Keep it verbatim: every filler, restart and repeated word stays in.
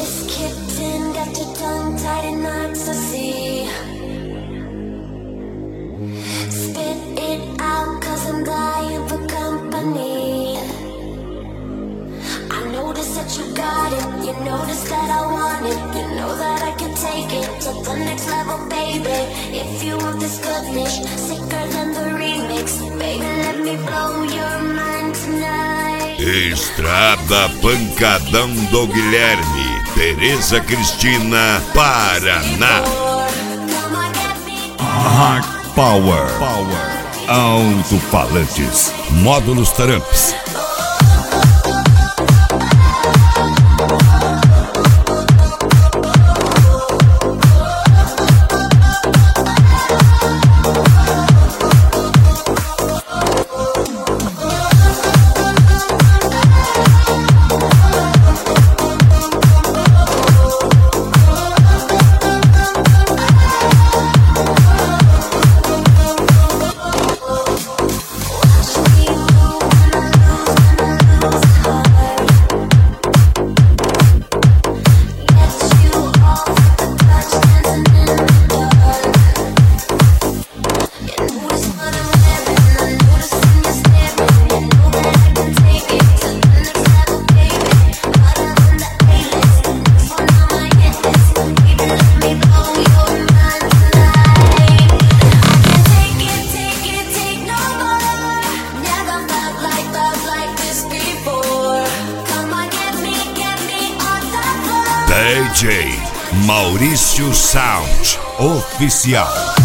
It's kicked in, got your tongue tied in knots, I see. Spit it out, cause I'm dying for company. I notice that you got it, you notice that I want it. You know that I can take it to the next level, baby. If you want this goodness, sicker than the remix. Baby, let me blow your mind tonight. Estrada Pancadão do Guilherme, Tereza Cristina, Paraná. Hard Power, Power. Alto-falantes, módulos Tramps. D J Maurício Sound Oficial.